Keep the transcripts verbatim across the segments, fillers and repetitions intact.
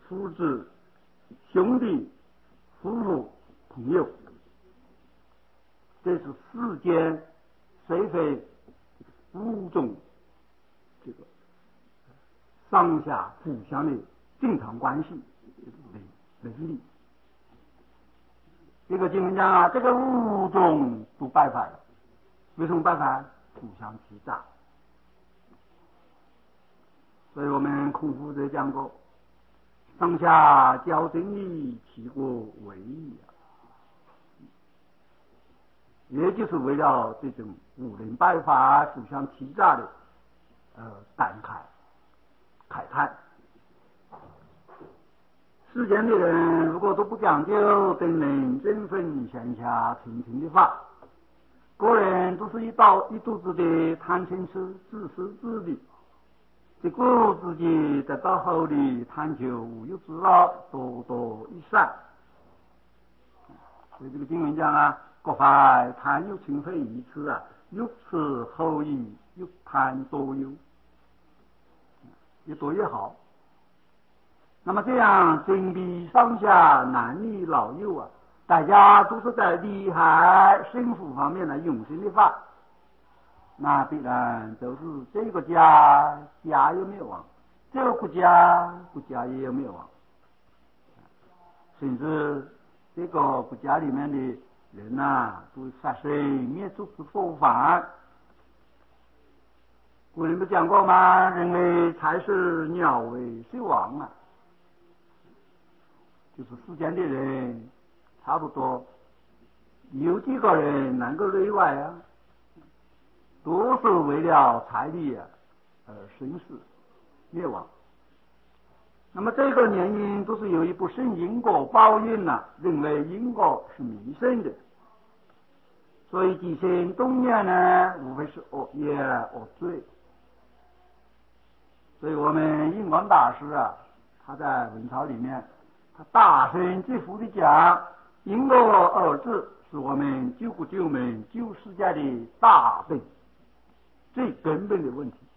父子、兄弟、夫妇、朋友，这是世间社会五种这个上下互相的正常关系伦理。这个经文讲啊，这个五种不败坏，为什么败坏？互相欺诈。所以我们孔夫子讲过，上下交正义，齐国为义啊，也就是为了这种五伦败坏、互相欺诈的呃感慨慨叹。世间的人如果都不讲究等人身份闲暇平平的话，个人都是一道一肚子的贪嗔痴、自私自利，结果自己得到后的贪求无有之乐，多多益善。所以这个经文讲啊，各怀贪有嗔恚一次啊，欲吃后益，欲贪多忧，越多越好。那么这样整比上下男女老幼啊，大家都是在利害幸福方面来用心的话，那必然就是这个家家有灭亡，这个国家国家也有灭亡，甚至这个国家里面的人啊，都杀生灭族之祸患。古人不讲过吗？人为财死，鸟为兽亡啊。就是世间的人差不多有几个人能够例外啊，都是为了财力啊而生死灭亡。那么这个原因都是由于不信因果报应啊，认为因果是迷信的，所以起心动念呢，无非是恶业恶罪。所以我们印光大师啊，他在文钞里面他大声疾呼的讲，因果二字是我们救苦救民救世界的大病，最根本的问题。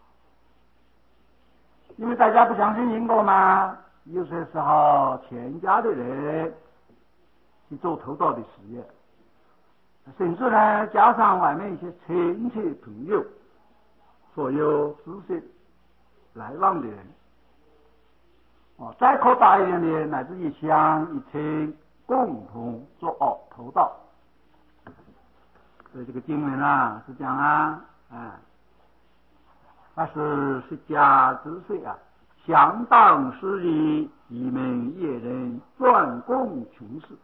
因为大家不相信因果嘛，有些时候全家的人去做偷盗的事业，甚至呢加上外面一些亲戚朋友，所有知识来往的人，哦，再扩大一点的，乃至一乡一村共同作恶偷盗。所以这个经文啊是讲啊，哎，那是释迦之水啊，相当施礼，一门业人专供穷事。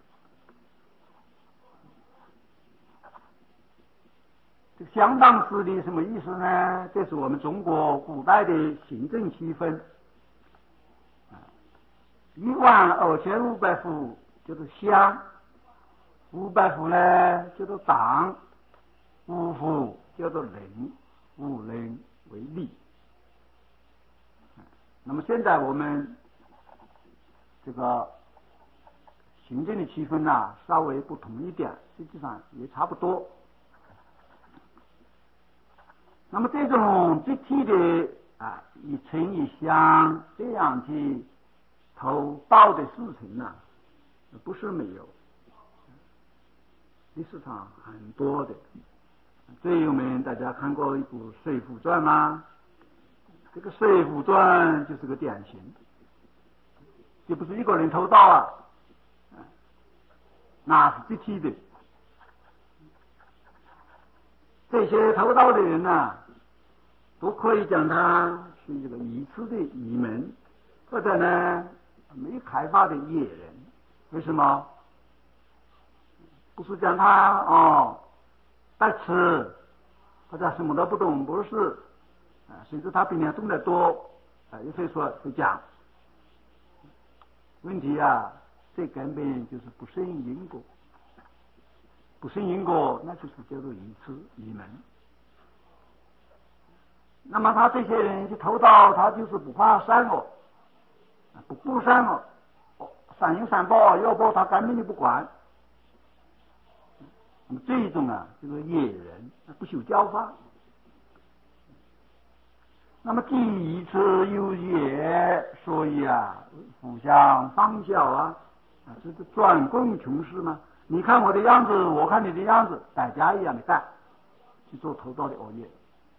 这个相当施礼什么意思呢？这是我们中国古代的行政区分。一万二千五百户叫做乡，五百户呢叫做党，五户叫做人，五人为例。那么现在我们这个行政的区分啊，稍微不同一点，实际上也差不多。那么这种集体的啊一村一乡这样去偷盗的事情呢、啊，不是没有，历史上很多的。最有名大家看过一部《水浒传》吗？这个《水浒传》就是个典型，就不是一个人偷盗啊，那是集体的。这些偷盗的人呢、啊，都可以讲他是一个愚痴的愚民，或者呢没开发的野人。为什么？不是讲他哦白痴，或者什么都不懂，不是，啊，甚至他比你懂得多，啊，也可以说会讲。问题啊，最根本就是不顺因果，不顺因果，那就是叫做愚痴愚民。那么他这些人去偷盗，他就是不怕善恶，不顾善恶，善有善报，恶有报，他根本就不管。那么这一种啊，就是野人，不修教法。 那么第一次有业，所以啊，互相仿效啊，啊，这是专供穷事嘛。你看我的样子，我看你的样子，大家一样的干，去做头道的恶业。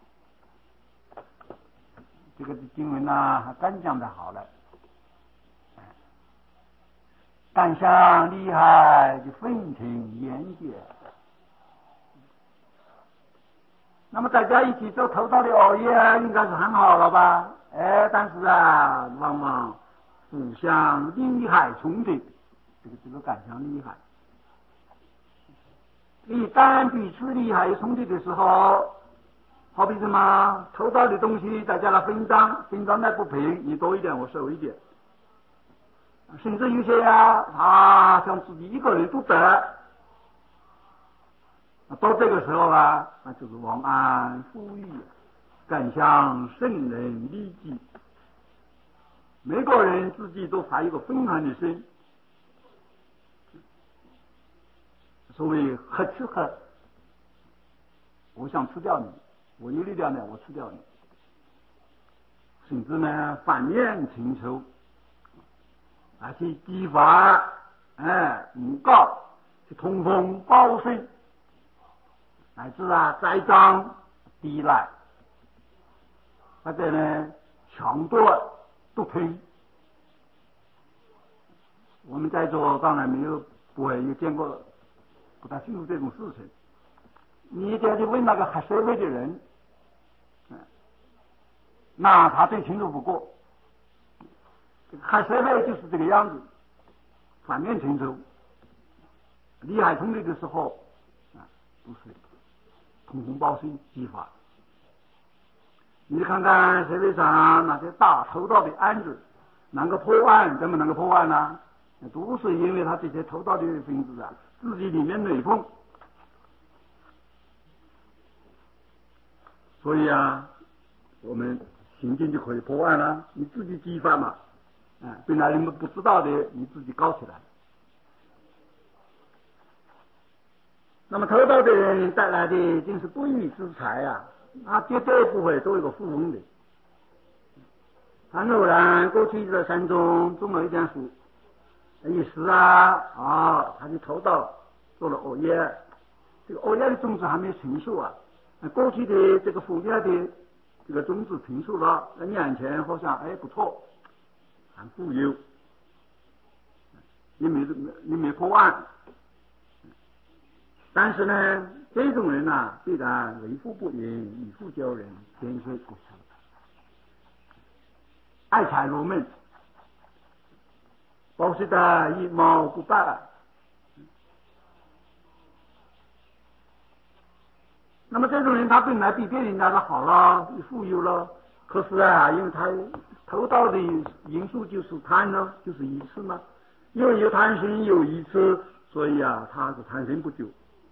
这个经文呢，还刚讲的好了。敢想厉害就分庭严戒。那么大家一起做头道的恶业，应该是很好了吧？哎，但是啊，往往互相利害冲突，这个这个敢想厉害。一旦彼此利害冲突的时候，好比什么偷到的东西，大家来分赃，分赃的不平，你多一点，我少一点。甚至有些呀、啊，啊，像自己一个人都得。到这个时候啊，那就是忘安负义，敢向圣人利己。每个人自己都发一个愤恨的心，所谓黑吃黑，我想吃掉你，我有力量呢，我吃掉你。甚至呢，反面成仇，而且激发哎诬告，去通风报信。乃至啊，栽赃抵赖，或者呢，抢夺不平。我们在座当然没有，不会有见过，不太清楚这种事情。你得去问那个黑社会的人，嗯，那他最清楚不过。黑社会就是这个样子，反面成仇，利害冲突的时候，啊，都是通风报信激发。你看看社会上那些大偷盗的案子，能够破案，怎么能够破案呢？都是因为他这些偷盗的分子啊，自己里面内讧。所以啊，我们行进就可以破案了。你自己激发嘛，啊，本来人们不知道的，你自己搞起来。那么偷盗的人带来的正是不义之财啊，他绝对不会做一个富翁的。他偶然过去在山中种了一点树，一时啊啊，他就偷盗做了恶业。这个恶业的种子还没成熟啊，过去的这个福业的这个种子成熟了，在眼前好像哎不错，很富有，也没也没破案。但是呢，这种人啊，必然为富不仁，以富教人，天水不成，爱财如命，保持的一毛不拔。那么这种人，他本来比别人家的好了，富有了，可是啊，因为他偷盗的因素就是贪呢，就是一次嘛，因为有贪心有一次，所以啊，他是贪心不久。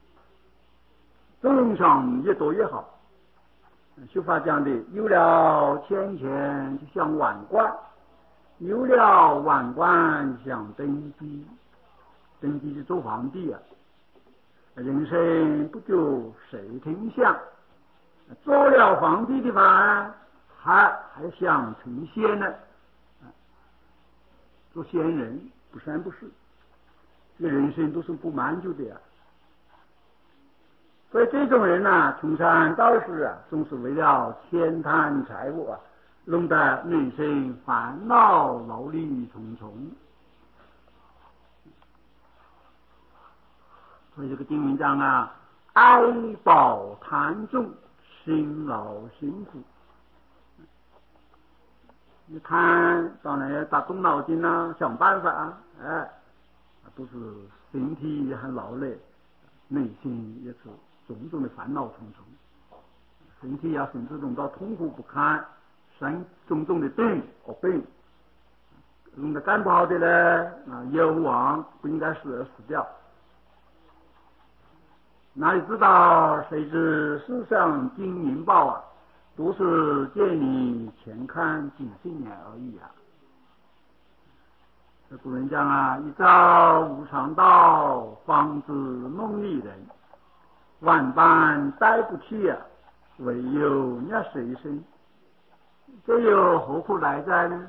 总想越多越好。修法讲的，有了千钱就像万贯，有了万贯像登基，登基是做皇帝啊。人生不久谁听相，做了皇帝的话，还还想成仙呢，做仙人不三不四，这个人生都是不满足的呀。所以这种人啊，从善到世啊，总是为了钱贪财物啊，弄得内心烦恼劳力重重。所以这个经文讲啊，爱宝贪重，辛劳辛苦。你贪当然要打动脑筋啊，想办法啊，哎，都是身体很劳累，内心也是种种的烦恼重重，身体啊甚至弄到痛苦不堪，生种种的病和病，弄得干不好的呢，啊，有亡不应该死而死掉。哪里知道谁知世上金银宝啊，都是借你钱看几十年而已啊。这古人讲啊，一朝无常到，方知梦里人。万般带不去啊，唯有那随身。 这又何苦来哉呢？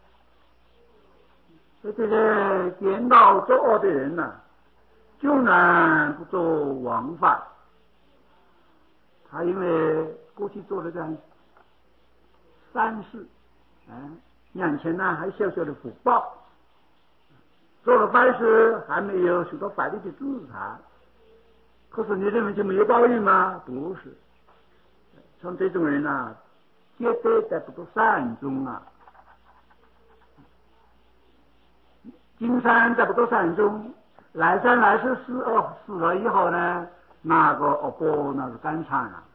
这些颠倒作恶的人呐、啊，救难不做王法。他因为过去做了这样善事，嗯，眼前呢还小小的福报，做了坏事还没有受到法律的制裁。可是你认为就没有报应吗？不是，像这种人啊，绝对在不得善终啊。今生在不得善终，来生来世死哦，死了以后呢，那个恶报那是更惨了。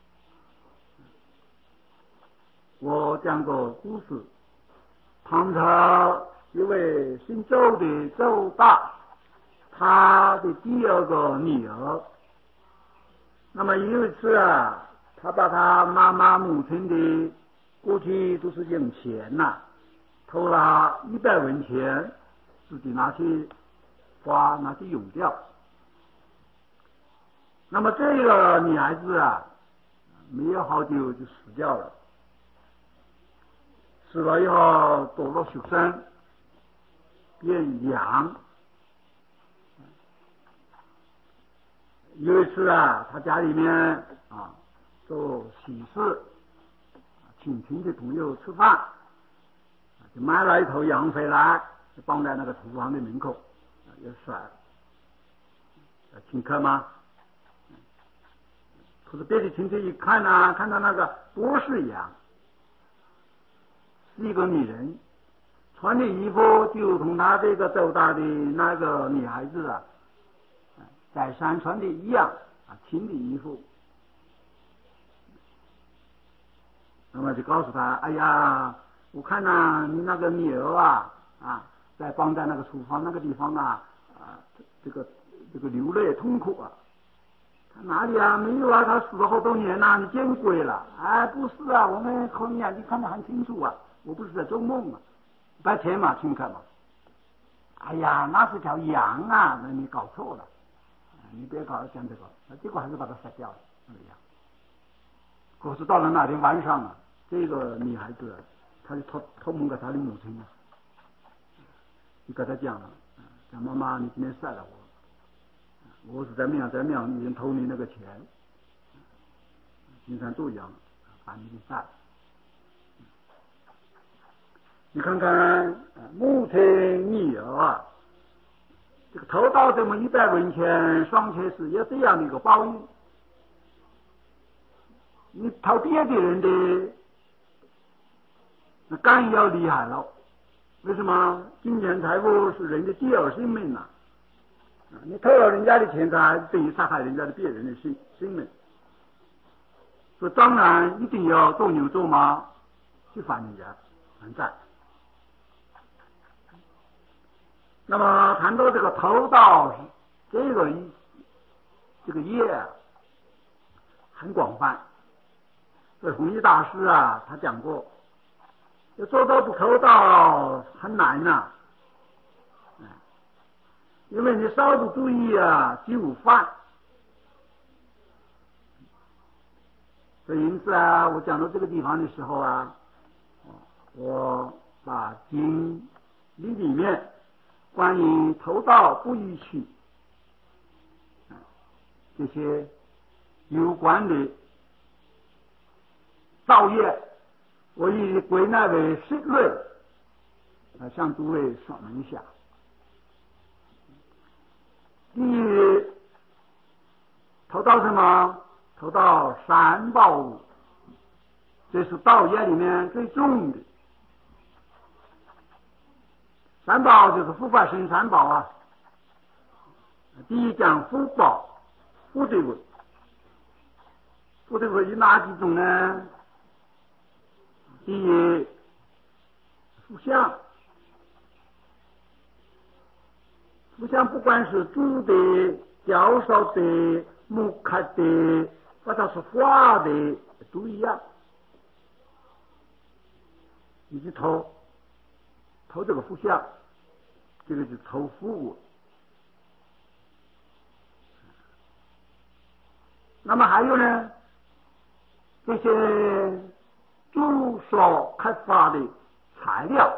我讲个故事，唐朝一位姓周的周大，他的第二个女儿。那么有一次啊，他把他妈妈母亲的过去都是用钱呐、啊，偷了一百文钱，自己拿去花，拿去用掉。那么这个女孩子啊，没有好久就死掉了。死了以后躲落雪山，变羊。有一次啊，他家里面啊做喜事，请亲戚朋友吃饭，就买了一头羊回来，就放在那个厨房的门口，就甩了，请客吗？可是别的亲戚一看啊，看到那个不是羊，是一个女人，穿的衣服就同他这个周大的那个女孩子啊，在山穿的一样啊，新的衣服。那么就告诉他，哎呀，我看呐、啊，你那个女儿啊啊，在放在那个厨房那个地方啊啊，这个这个流泪痛苦啊。他哪里啊？没有啊，他死了好多年了、啊，你见鬼了！哎，不是啊，我们和你眼睛看得很清楚啊，我不是在做梦啊，白天嘛，请客嘛。哎呀，那是条羊啊，那你搞错了，你别搞讲这个，结果还是把它杀掉了那个羊。可是到了那天晚上啊，这个女孩子，她就托托梦给她的母亲啊，就跟她讲了，讲妈妈，你今天杀了我，我是在庙在庙里偷你那个钱，经常做羊，把你给杀了。你看看母亲女儿啊，这个偷到这么一百文钱，尚且是有这样的一个报应。你偷别的人的，那更要厉害了。为什么？金钱财富是人的第二性命呐、啊！你偷了人家的钱财，等于杀害人家的别人的性性命。所以当然一定要做牛做马去还人家还债。那么谈到这个偷盗这个这个业啊，很广泛。所以弘一大师啊，他讲过，要做到不偷盗很难呐、啊，因为你稍不注意啊，就犯。所以因此啊，我讲到这个地方的时候啊，我把经里里面关于偷盗不宜取这些有关的造业，我以归纳为十类，啊，向诸位说明一下。第一，偷盗什么？偷盗三宝物，这是盗业里面最重的。三宝就是福法生三宝啊。第一讲福宝，福德物，福德物有哪几种呢？第一，福相，福相不管是铸的、雕塑的、木刻的，或者是画的，都一样。你去偷，偷这个福相，这个是偷福物。那么还有呢，这些主所开发的材料，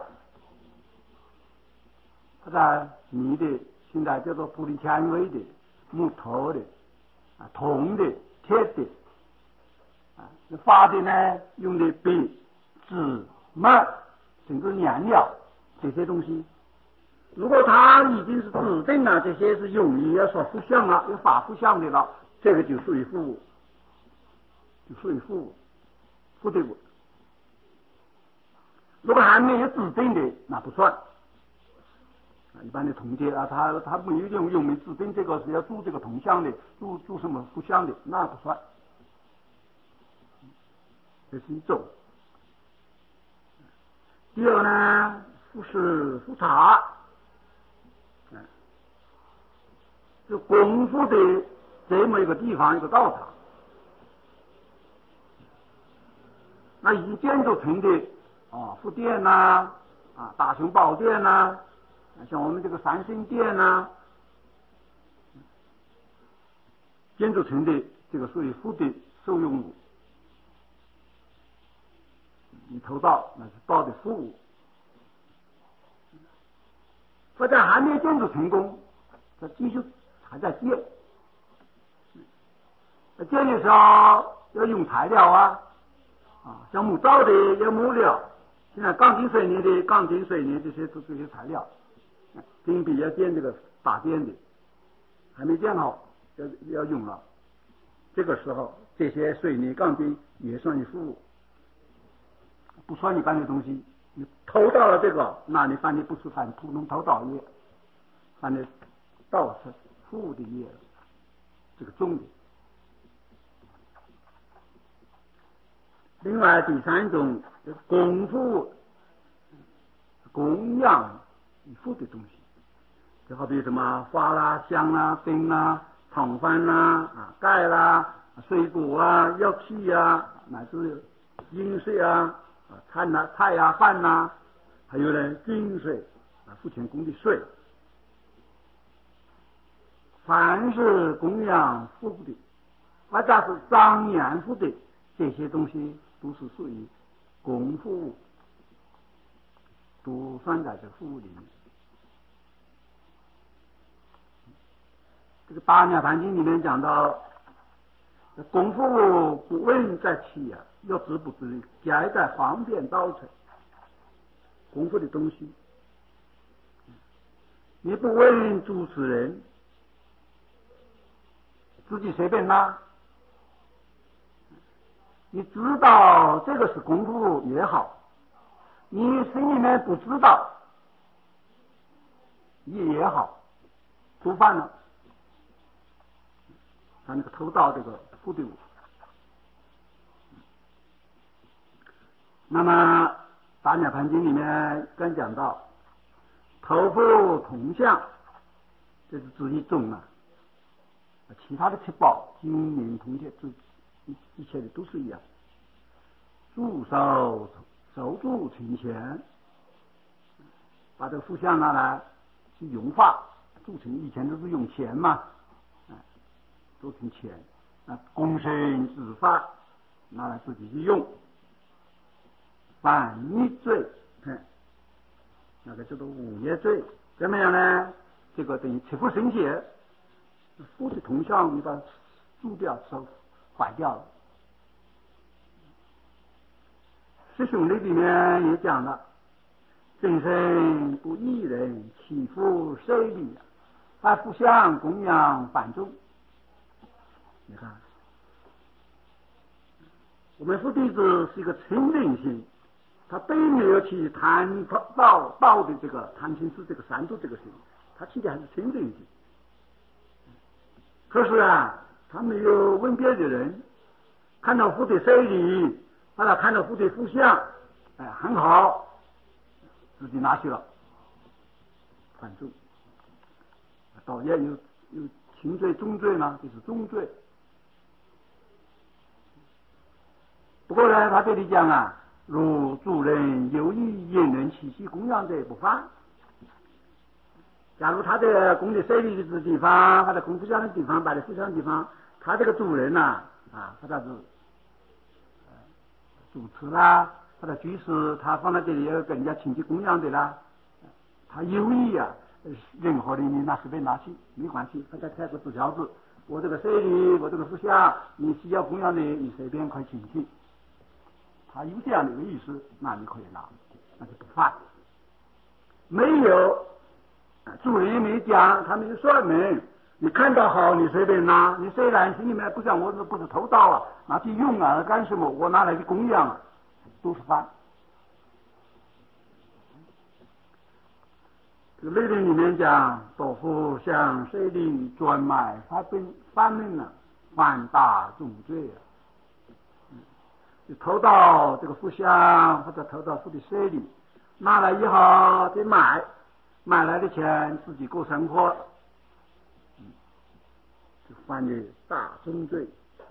它在泥的，现在叫做玻璃纤维的、木头的、啊铜的、铁的，啊，发的呢用的笔、纸、墨，甚至颜料这些东西。如果它已经是指定了这些是用于要说复相了，要发复相的了，这个就属于复物，就属于复物，复的物。如果还没有指定的，那不算。一般的铜阶啊，他他没有用用没指定这个是要铸这个铜像的，铸铸什么复像的，那不算。这是一种。第二呢，复是复茶，嗯，就功夫的这么一个地方一个道场，那以建筑成的啊，复殿呐，啊，大雄宝殿呐，像我们这个三星殿呐，建筑成的这个属于复的受用物。你投道那是道的复物，或者还没有建筑成功，它继续还在建。建的时候要用材料啊，啊，像木造的要木料，现在钢筋水泥的钢筋水泥这些都这些材料，金币要建这个大殿的，还没建好要要用了，这个时候这些水泥钢筋也算是复物。不算一般的东西，你偷到了这个，那你犯的不是犯普通偷盗业，犯的盗是复的业，这个重的。另外第三种功夫供养以复的东西，就好比什么花啦、香啦、灯啦、厂饭啦、啊钙啦、水果啊、药器啊，乃至饮水啊。菜呐、菜呀、饭呐，还有呢，金水啊，付钱供的税，凡是供养复的，或者是张扬复的这些东西，都是属于公复物，都算在这复物里面。这个《大涅盘经》里面讲到，功夫不问在其啊，要知不知，皆在方便道成。功夫的东西，你不问主持人，自己随便拿，你知道这个是功夫也好，你心里面不知道也也好，触犯了他那个偷盗这个复的物。那么《大涅盘经》里面刚讲到头复铜像，这是指一种啊，其他的七宝金银铜铁一一切的都是一样，铸手手铸成钱，把这个复像拿来去融化，铸成以前都是用钱嘛，啊，铸成钱，那公身自发拿来自己去用。犯逆罪，嗯，那个叫做五业罪，怎么样呢？这个等于七佛神血，复的铜像你把它铸掉，手坏掉了。师兄弟里面也讲了，真身不异人，岂复谁理？把复像供养反众。你看，我们佛弟子是一个清净心。他并没有去贪道道的这个贪嗔痴这个三毒这个心，他起的还是清净心。可是啊，他没有问别的人，看到佛的舍利，把他看到佛的复像，哎，很好，自己拿去了，反正导演有有轻罪重罪呢，就是重罪。不过呢，他这里讲啊。如主人有意引人起息供养者不犯。假如他的供的舍利的地方，他的供复像的地方，摆的复像的地方，他这个主人呐、啊，啊，他倒是、呃、 主持啦，他的居士，他放在这里要跟人家亲戚供养的啦，他有意啊，任何的你拿随便拿去没关系，他再贴个纸条子，我这个舍利，我这个佛像，你需要供养的，你随便可以请去。他有这样的一个意思，那你可以拿，那就不犯。没有，主人也没讲，他没有说明。你看到好，你随便拿。你虽然心里面不想，我不是偷盗啊，拿去用啊，干什么？我拿来去供养啊，都是犯。这个内容里面讲，多福向舍利专卖发本发明了，犯大重罪啊！你偷到这个佛像或者偷到佛的舍利，拿来以后再卖，买来的钱自己过生活，嗯，就犯了大重罪。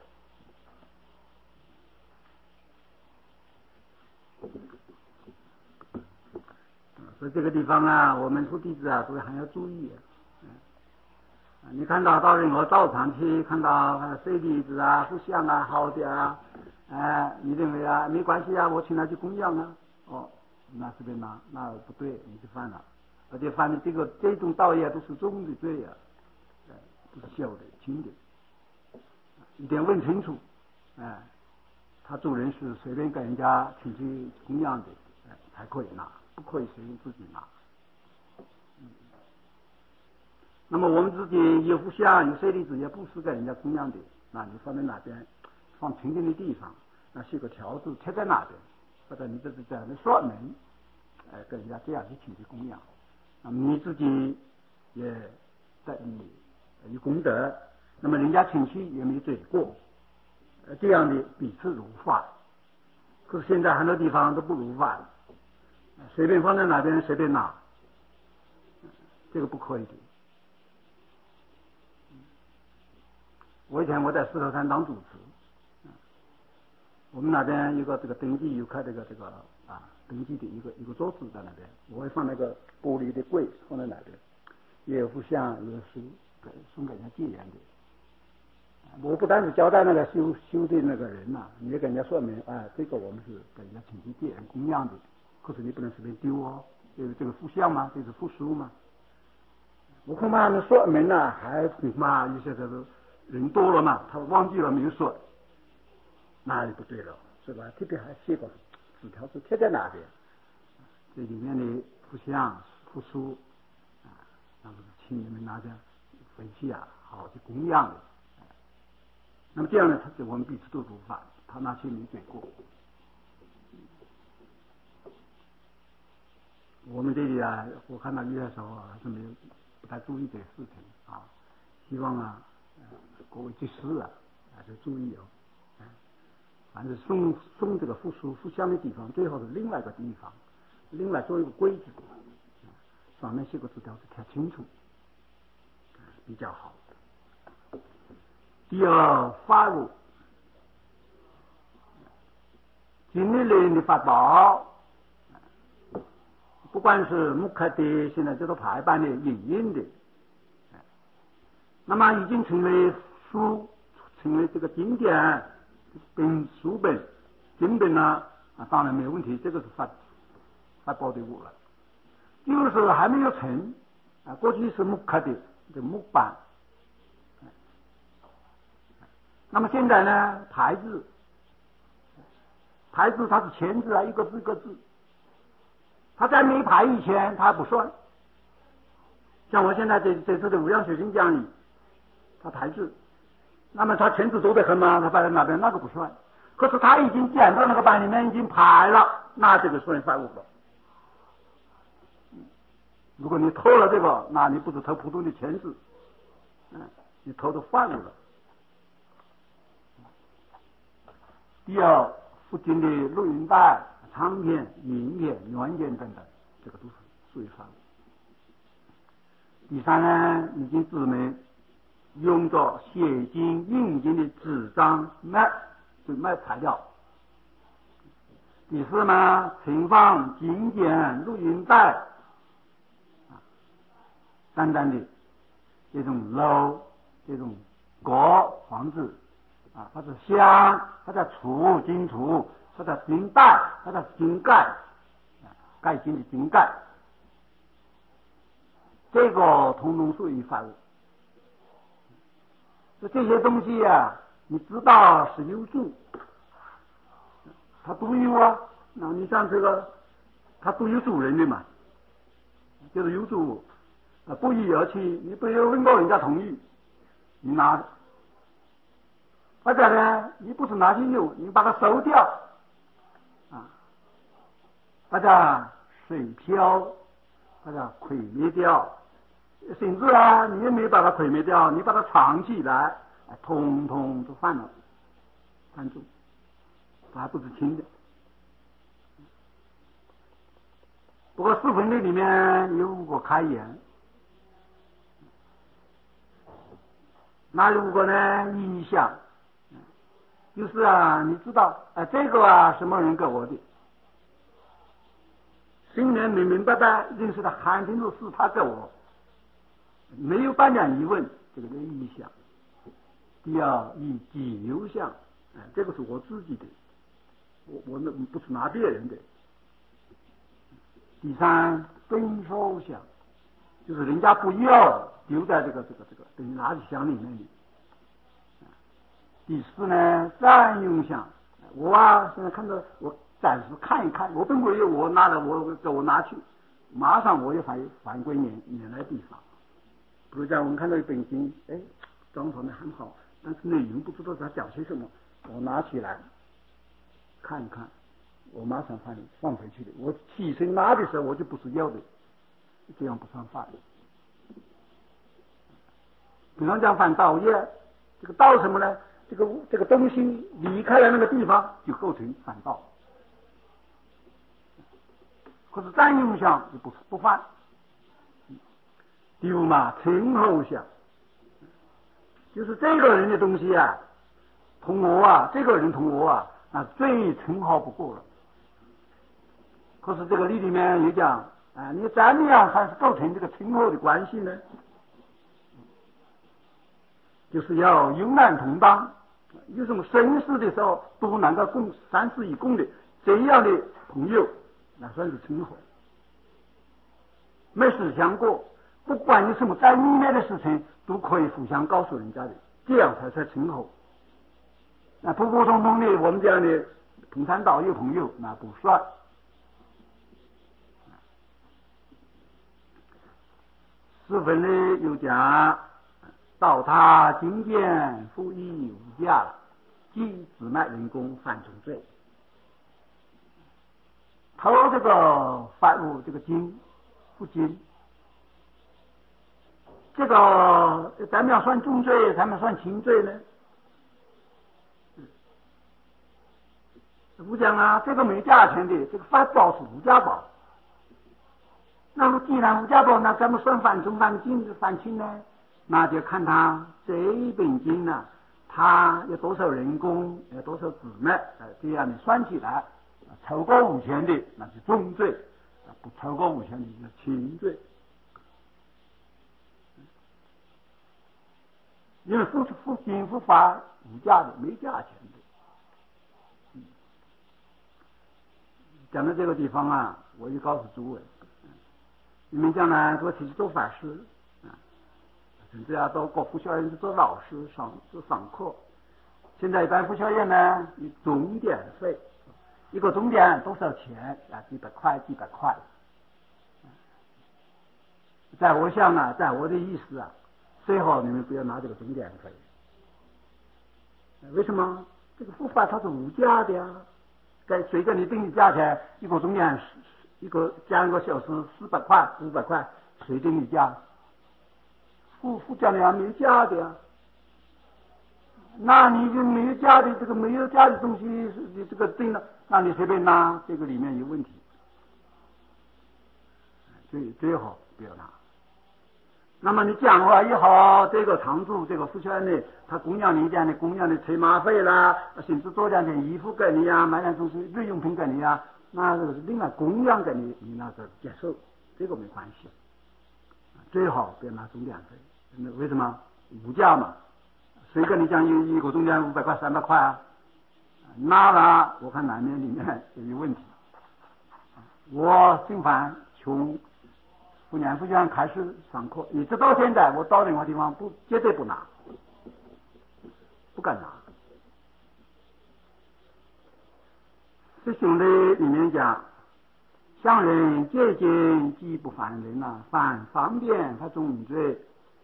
所以这个地方啊，我们出弟子啊，都还要注意。嗯，你看到到任何道场去，看到舍利子啊、佛像啊、好的啊，哎、呃，你认为啊没关系啊，我请他去供养啊，哦，那随便拿，那不对，你就犯了，而且犯的这个这种道业都是重的罪啊，呃，不是小的、轻的，一定要问清楚，哎、呃，他主人是随便跟人家请去供养的，哎、呃，才可以拿。不可以随便自己拿。嗯，那么我们自己有佛像、有舍利子，也不是给人家供养的，那你放在哪边？放清净的地方，那写个条子贴在哪边，或者你这是这样的说明，哎、呃，跟人家这样去请去供养。那么你自己也得以有功德，那么人家请去也没有罪过，呃，这样的彼此如法。可是现在很多地方都不如法了。随便放在哪边随便拿，这个不可以的。我以前我在石头山当主持，我们那边有个这个登记有开这个这个啊登记的一个一个桌子在那边，我会放那个玻璃的柜放在那边，也有佛像，有书送给人家戒严的。我不单是交代那个修修的那个人呐、啊，你也跟人家说明，哎，这个我们是给人家请去戒严供养的，可是你不能随便丢哦，这个这个佛像嘛，这是佛书嘛。我恐怕你说明了，还恐怕有些这个人多了嘛，他忘记了没有说，那就不对了，是吧？特别还写个纸条是贴在那边，这里面的佛像、佛书啊，那么请你们拿着回去啊，好好去供养的。那么这样呢，他给我们彼此都如法，他那些没罪过。我们这里啊，我看到有些时候啊，还是没有不太注意这个事情啊。希望啊，呃、各位居士啊，还是注意哦。嗯，凡是送送这个佛书、佛像的地方，最好是另外一个地方，另外做一个规矩，上面写个字条是贴清楚，比较好。第二，法务，今日里的法宝，不管是木刻的，现在这个排版的、影印的，那么已经成为书，成为这个经典本书本、经本呢，啊，当然没有问题，这个是法法宝的物了。就是还没有成啊，过去是木刻的这个木板，那么现在呢，排字，排字它是签字啊，一个字一个字，它在没排以前它不算。像我现在这这次的五样水晶讲义，它排字，那么它签字多得很嘛，它摆在那边那个不算。可是它已经剪到那个板里面已经排了，那这个算犯误了。如果你偷了这个，那你不是偷普通的签字，嗯，你偷的犯误了。第二，附近的录音带、唱片、影片、原件等等，这个都是属于犯误。第三呢，已经指明用着写经、印经的纸张卖，就卖材料。第四呢，存放经典、录音带啊等等的这种楼、这种国房子啊，或者香，或者储金储它叫金带，它叫金盖，盖金的金盖，这个统统属于法物。这些东西啊，你知道是有主，它都有啊。那你像这个，它都有主人的嘛，就是有主，不义而起，你不有问过人家同意，你拿，或者呢，你不是拿去用，你把它收掉，啊，或者水漂，或者毁灭掉。甚至啊，你也没把它毁灭掉，你把它藏起来，通通都犯了，犯住，它不是轻的。不过四分类里面有五个开言，那有五个呢？意象，就是啊，你知道，啊，这个啊，什么人给我的？心里明明白白认识的很清楚是他给我。没有半点疑问，这个叫意象。第二，以己有相，哎，这个是我自己的，我我那不是拿别人的。第三，本受相，就是人家不要丢在这个这个这个等于垃圾箱里面的。第四呢，占用相，我啊现在看到我暂时看一看，我并没有我拿了我给我拿去，马上我也返返归原原来地方。比如讲，我们看到一本经，哎，装潢的很好，但是内容不知道他讲些什么，我拿起来看一看，我马上放放回去的。我起身拿的时候，我就不是要的，这样不算犯。比方讲犯道业，这个道什么呢？这个这个东西离开了那个地方，就构成犯道。可是占用相就不是不犯。第五嘛，称后相，就是这个人的东西啊，同我啊，这个人同我啊，那最称号不过了。可是这个例里面有讲啊，你怎么样才是构成这个称号的关系呢？就是要有难同当，有什么生事的时候都能够共三事一共的这样的朋友，那算是称号。没事相过。不管你什么在里面的事情，都可以互相告诉人家的，这样才算称后。那普普通通的我们这样的同参道友朋友，那不算。四分类又讲，道他经典复议无价，即自卖人工犯重罪。偷这个犯物这个经不经。这个咱们要算重罪，咱们算轻罪呢？不讲啊，这个没价钱的，这个法宝是无价宝。那么既然无价宝，那咱们算犯重犯轻犯轻呢？那就看他这一本经呢、啊，他有多少人工，有多少纸呢？呃，这样的算起来，超过五千的那是重罪，不超过五千的是轻罪。因为付付经付法无价的，没价钱的。嗯，讲到这个地方啊，我就告诉诸位，你们将来做起去做法师啊，甚至要到国附校院去做老师上做上课。现在一般附校院呢，以钟点费，一个钟点多少钱啊？几百块，几百块。在我想啊，在我的意思啊。最好你们不要拿这个钟点费，为什么？这个佛法它是无价的呀，该随着你定的价钱，一个钟点一个加一个小时四百块、五百块，随着你价，佛佛教的呀没价的呀，那你就没有价的这个没有价的东西，你这个定了，那你随便拿，这个里面有问题，最最好不要拿。那么你讲话也好，这个常住这个福圈呢，他供养你一点的供养的车马费啦，甚至做两件衣服给你呀，买点东西日用品给你呀，那这个是另外供养给你，你那个接受，这个没关系。最好别拿钟点费，那为什么？无价嘛，谁跟你讲一一个钟点五百块、三百块啊？ 那呢，我看难免里面有一问题。我姓范，穷，不年不想开始上课，一直到现在，我到任何地方不绝对不拿，不敢拿。这兄弟里面讲，向人借经既不犯人呐、啊，反方便他重罪。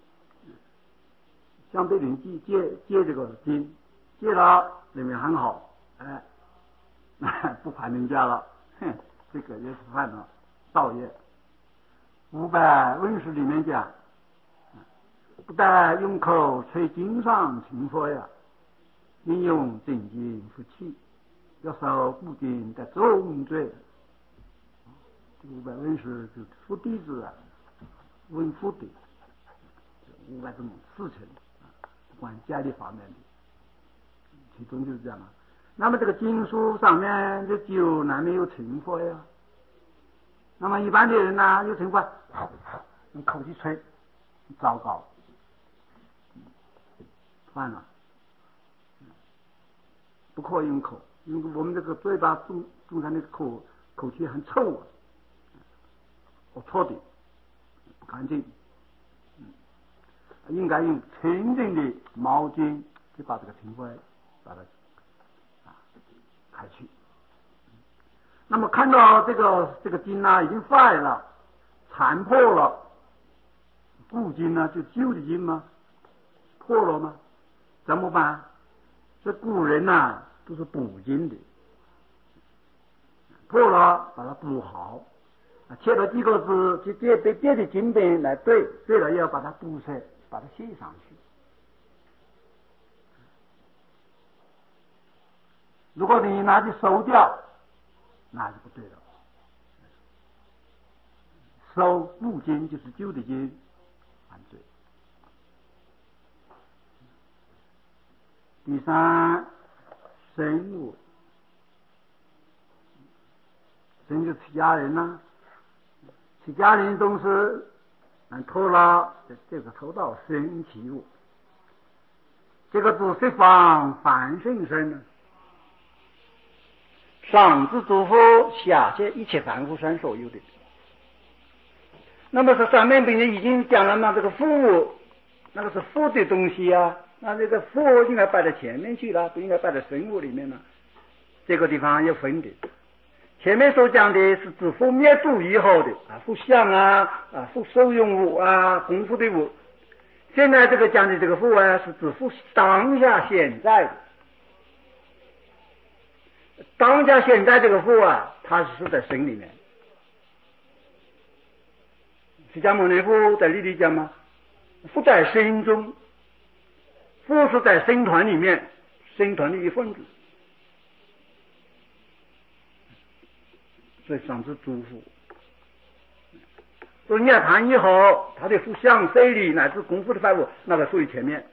向别人借借借这个经，借了认为很好，哎，不还人家了，哼，这个也是犯了盗业。五百文士里面讲，不但用口吹经上成佛呀，应用正经服气，要受古今的重罪。五百文士就佛弟子啊，文佛的五百种事情。关家里方面的，其中就是这样啊。那么这个经书上面的酒难免有成佛呀。那么一般的人呢，有成佛，用口气吹，糟糕，犯了，不可以用口，因为我们这个嘴巴中中间的口口气很臭啊，我错的，不干净。应该用清净的毛巾去把这个尘灰把它啊开去。那么看到这个这个经呢已经坏了，残破了，古经呢就旧的经吗？破了吗？怎么办？这古人呐、啊、都是补经的，破了把它补好，切了几个字去借对别的经本来对，对了也要把它补上。把它写上去。如果你拿去收掉，那就不对了。收古经就是旧的经，犯罪。第三，生物，生就出家人呐、啊，出家人都是偷了这个偷盗生其物。这个字是方凡圣身，上至诸佛，下界一切凡夫身所有的。那么是上面本人已经讲了嘛，这个佛那个是佛的东西啊，那这个佛应该摆在前面去了，不应该摆在生物里面了。这个地方要分的。前面所讲的是指佛灭度以后的啊，佛像啊啊，佛受用物啊，功夫的物。现在这个讲的这个佛啊，是指佛当下现在的。当下现在这个佛啊，它是在身里面。释迦牟尼佛在这里讲吗？佛在身中，佛是在僧团里面，僧团的一份子。所以上至诸佛，所以涅槃以后，他的佛像、舍利乃至功夫的范围，那个属于前面。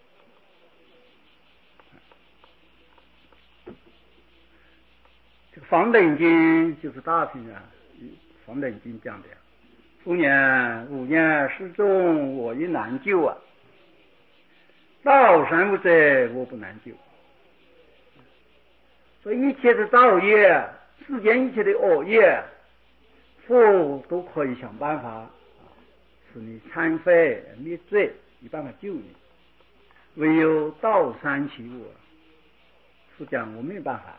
这个《方等经》就是大品啊，《方等经》讲的。复言五言失众，我亦难救啊！道善无者，我不难救。所以一切的造业，世间一切的恶业，佛都可以想办法使你忏悔灭罪，有办法救你。唯有道善其物，佛讲我没有办法。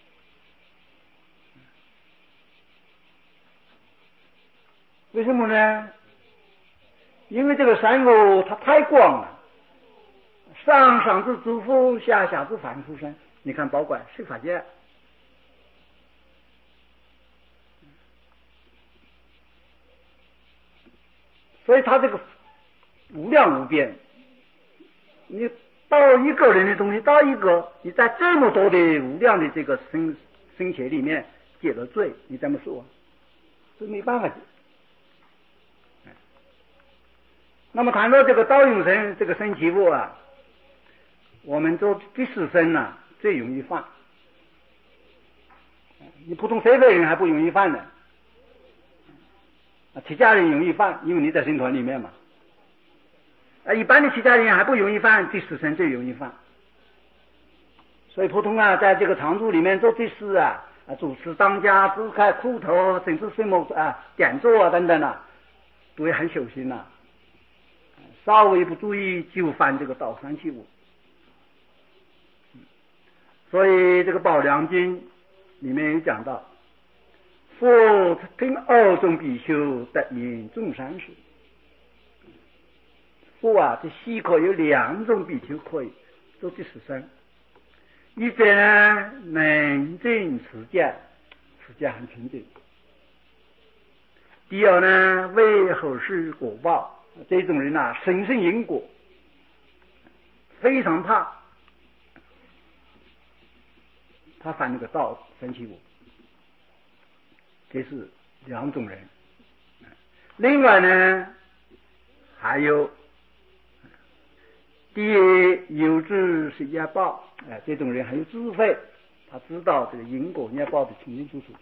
为什么呢？因为这个山路它太广了，上上至诸佛，下下至凡夫身。你看保管十法界，所以它这个无量无边。你到一个人的东西，到一个你在这么多的无量的这个生生劫里面解了罪，你怎么说？这没办法解。那么谈到这个道永生这个生起物啊，我们做第四生呢、啊、最容易犯，你普通社会人还不容易犯呢，啊，出家人容易犯，因为你在僧团里面嘛，啊，一般的出家人还不容易犯，第四生最容易犯， 所以普通啊，在这个堂主里面做祭司啊，啊，主持当家、支开裤头，甚至什么啊点座啊等等啊，都会很小心呐、啊，稍微不注意就犯这个倒三七五。所以这个《宝梁经》里面有讲到，佛听二众比丘得言众善事。佛啊，这西可有两种比丘可以做第十三。一者呢，能证持戒，持戒很清净。第二呢，为后世果报，这种人啊，深信因果，非常怕，他犯那个道三七五，这是两种人。另外呢，还有第一有智是业报，哎，这种人很有智慧，他知道这个因果业报的清清楚楚。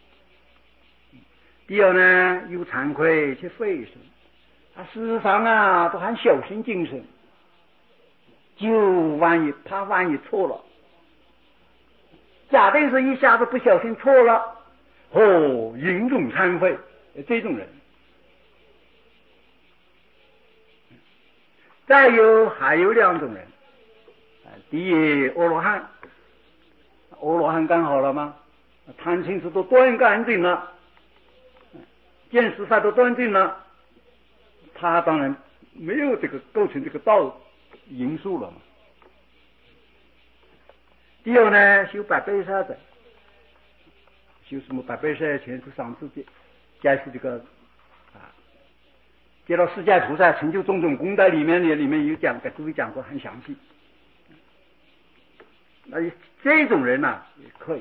第二呢，有惭愧且费神，他时常啊都很小心谨慎，就万一怕万一错了，假定是一下子不小心错了，哦，严重忏悔，这种人。再有还有两种人，第一阿罗汉，阿罗汉干好了吗？贪嗔痴都断干净了，见识法都断尽了，他当然没有这个构成这个道因素了嘛。第二呢，修百倍萨的，修什么百倍萨？前是上次解释这个啊，接到释迦菩萨成就种种功德里面的里面有讲，给诸位讲过很详细。那这种人呢、啊、也可以。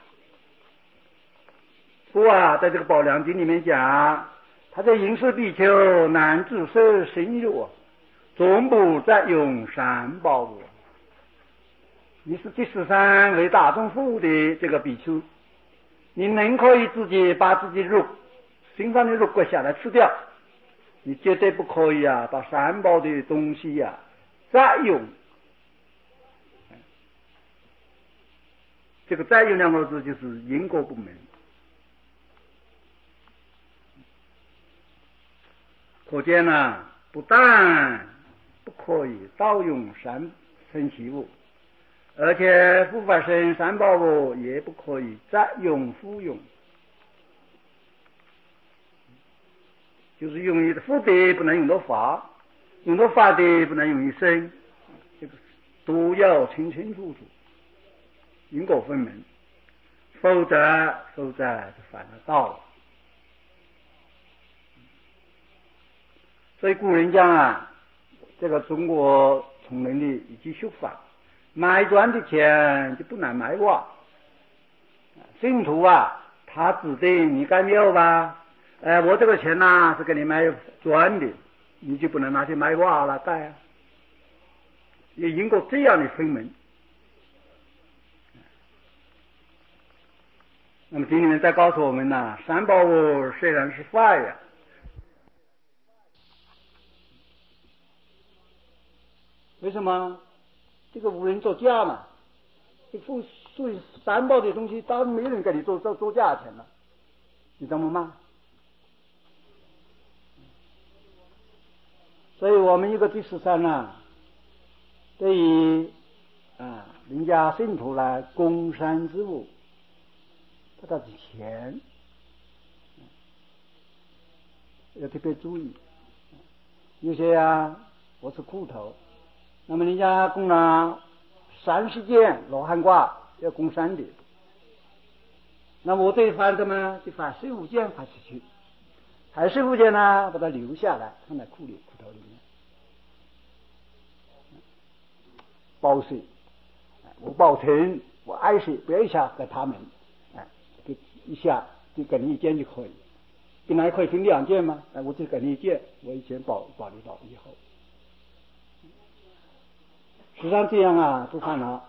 佛啊，在这个《宝梁经》里面讲，他在迎舍比丘难自色心肉，总不再用三宝物。你是第十三为大众服务的这个比丘，你能可以自己把自己肉身上的肉割下来吃掉，你绝对不可以啊把三宝的东西呀、啊、再用。这个再用两个字就是因果不明。可见呢、啊，不但不可以盗用三生其物，而且护法身三宝物也不可以再用复用，就是用于福德不能用到法，用到法德不能用于身，这个都要清清楚楚，因果分明，否则否则就犯了道了。所以古人讲啊，这个中国聪明的一句说法，买赚的钱就不能买瓦。信徒啊，他指定你该庙吧，哎，我这个钱呐、啊、是给你买砖的，你就不能拿去买瓦了盖啊。也因果这样的分明。那么经里面再告诉我们呢、啊，三宝物虽然是坏呀、啊，为什么？这个无人做价嘛，这付属于三宝的东西，当然没人给你做做做价钱了，你怎么卖？所以我们一个第十三呢，对于啊人家信徒来供山之物，它的钱要特别注意。有些啊，我是裤头。那么人家供了三十件罗汉褂，要供三点，那么我这一番怎么就把十五件发出去，还十五件呢把它留下来放在裤里裤头里面包税，我保存我爱谁不要一下给他们，哎，给一下就给你一件就可以，本来可以分两件吗？哎，我只给你一件，我一件保保留到以后。实际上这样啊，不犯了。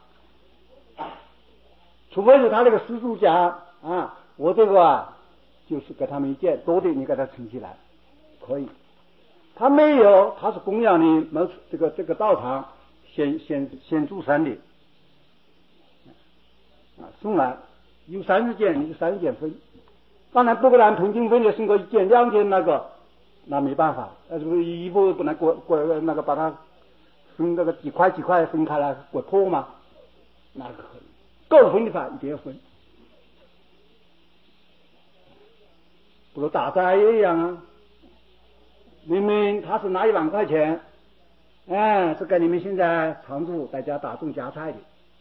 除非是他那个施主讲啊，我这个啊，就是给他们一件多的，你给他存起来，可以。他没有，他是供养的某这个这个道场先先先住山的， 啊，送来有三十件，你就三十件分。当然不可能平均分的送个一件两件那个，那没办法，呃，衣服不能过过那个把它分那个几块几块分开来过破嘛，那个可以。够分的话一定要分，不如打斋也一样啊。明明他是拿一万块钱，哎，是给你们现在常住大家大众夹菜的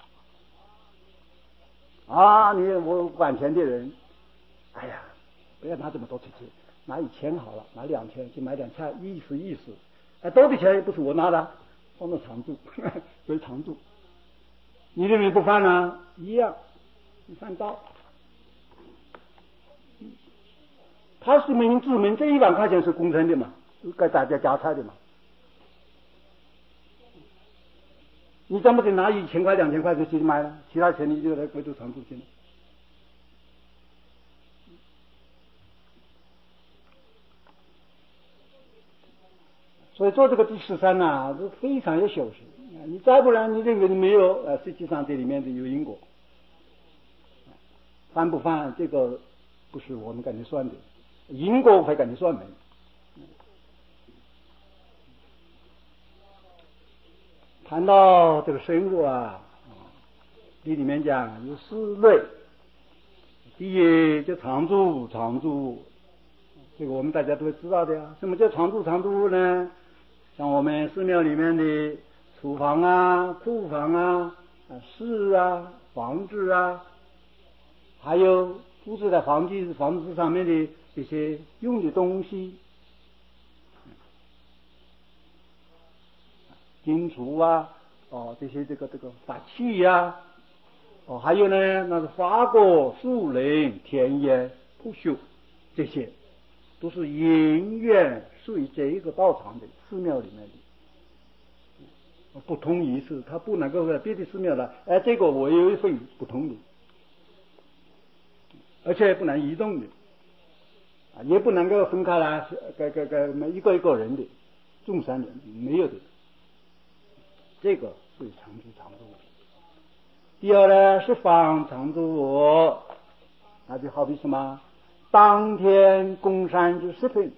啊，你我管钱的人，哎呀，不要拿这么多出去，拿一千好了，拿两千去买点菜，意思意思。哎，多的钱不是我拿的，放到常住，归常住。你认为不犯呢？一样，你犯到。他是明自明这一万块钱是工程的嘛，给大家夹菜的嘛。你怎么得拿一千块两千块就去买了？其他钱你就来归入常住去了。所以做这个第十三呐，是非常有修饰。你再不然你认为你没有，呃，实际上这里面是有因果。犯不犯这个不是我们给你算的，因果会给你算没。谈到这个生物啊，这里面讲有四类。第一就常住，常住，这个我们大家都会知道的呀。什么叫常住常住呢？像我们寺庙里面的厨房啊、库房啊、室啊、房子啊，还有布置在房子房子上面的这些用的东西，金属啊，哦，这些这个这个法器呀、啊，哦，还有呢，那是花果、树林、田野、不朽，这些都是因缘属于这一个道场的寺庙里面的。不同意思，他不能够在别的寺庙来，哎，这个我有一份不同的，而且不能移动的，啊，也不能够分开来，给给给每一个一个人的，众生人没有的，这个属于常住常住。第二呢是方常住，那就好比什么，当天供山之食品，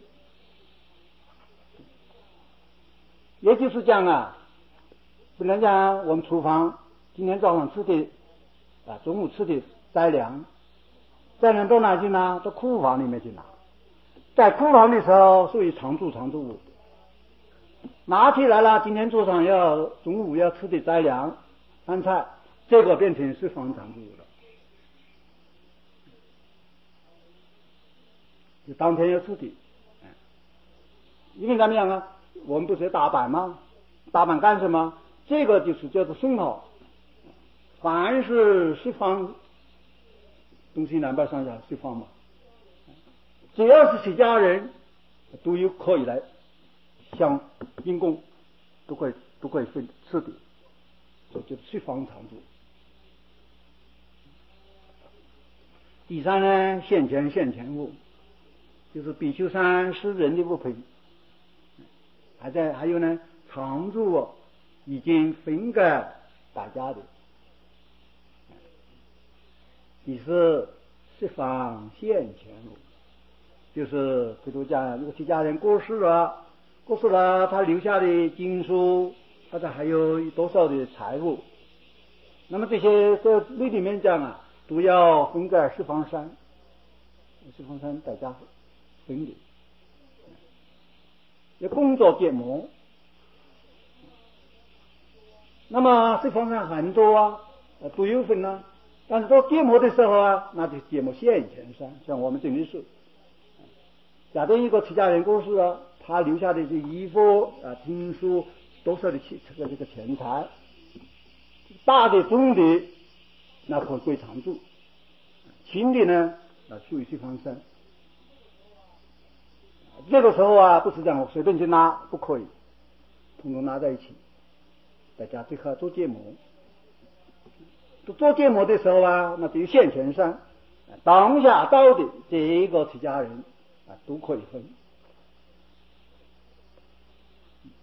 也就是讲啊。不能讲我们厨房今天早上吃的啊，中午吃的斋粮，斋粮到哪去拿？到库房里面去拿。在库房的时候属于常住常住，拿起来了，今天早上要中午要吃的斋粮饭菜，这个变成是方常住了，就当天要吃的。因为怎么样啊？我们不是打板吗？打板干什么？这个就是叫做顺好，凡是十方东西南北上下十方嘛，只要是出家人都有可以来向因供，都可以都可以分吃的，这就是十方常住。第三呢，现前现前物，就是比丘山施人的物品，还在还有呢常住已经分给大家的。第四十方现前物，就是比如讲如果出家人过世了，过世了他留下的经书，或者还有多少的财物，那么这些在律里面讲啊，都要分给十方山，十方山大家分的，要工作建模。那么十方山很多啊，都有分啊，但是做建模的时候啊，那就建模现前山，像我们这里是，假定一个出家人过世了，他留下的这衣服啊、经书，多少的钱这个这个钱财，大的中的那可归常住，轻的呢那属于十方山。这个时候啊，不是这样随便去拿，不可以，统统拿在一起，大家最好做建模。做建模的时候啊，那就有现前山，当下到的这一个出家人啊都可以分。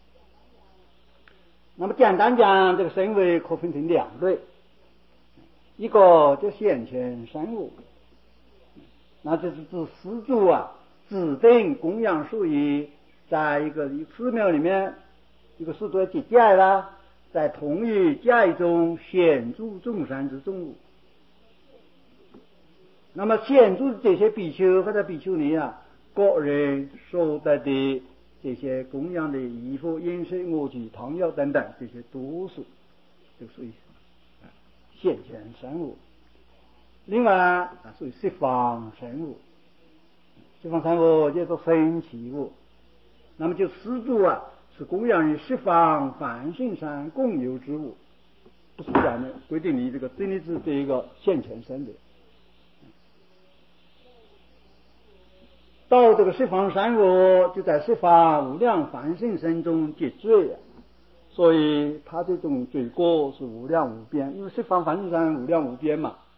那么简单讲，这个身位可分成两类， 一个就现前生物，那就是指施主啊指定供养属于在一个寺庙里面一个施主结界啦，在同一界中显著众生之众物。那么显著这些比丘或者比丘尼啊，个人所得的这些供养的衣服、饮食、乐器、汤药等等，这些都是就属于现前生物。另外啊，属于十方生物，十方生物叫做生起物。那么就施主啊，是供养于十方梵性上共有之物，不是讲的规定你这个真的是这一个现前生的。到这个十方三恶就在十方无量梵性身中结罪啊，所以他这种罪过是无量无边，因为十方梵性身无量无边嘛，